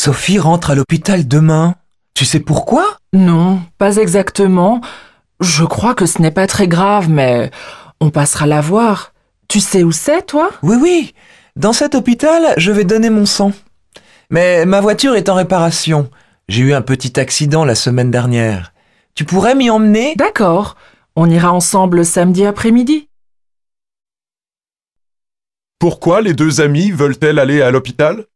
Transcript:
Sophie rentre à l'hôpital demain. Tu sais pourquoi? Non, pas exactement. Je crois que ce n'est pas très grave, mais on passera la voir. Tu sais où c'est, toi? Oui, oui. Dans cet hôpital, je vais donner mon sang. Mais ma voiture est en réparation. J'ai eu un petit accident la semaine dernière. Tu pourrais m'y emmener? D'accord. On ira ensemble samedi après-midi. Pourquoi les deux amies veulent-elles aller à l'hôpital?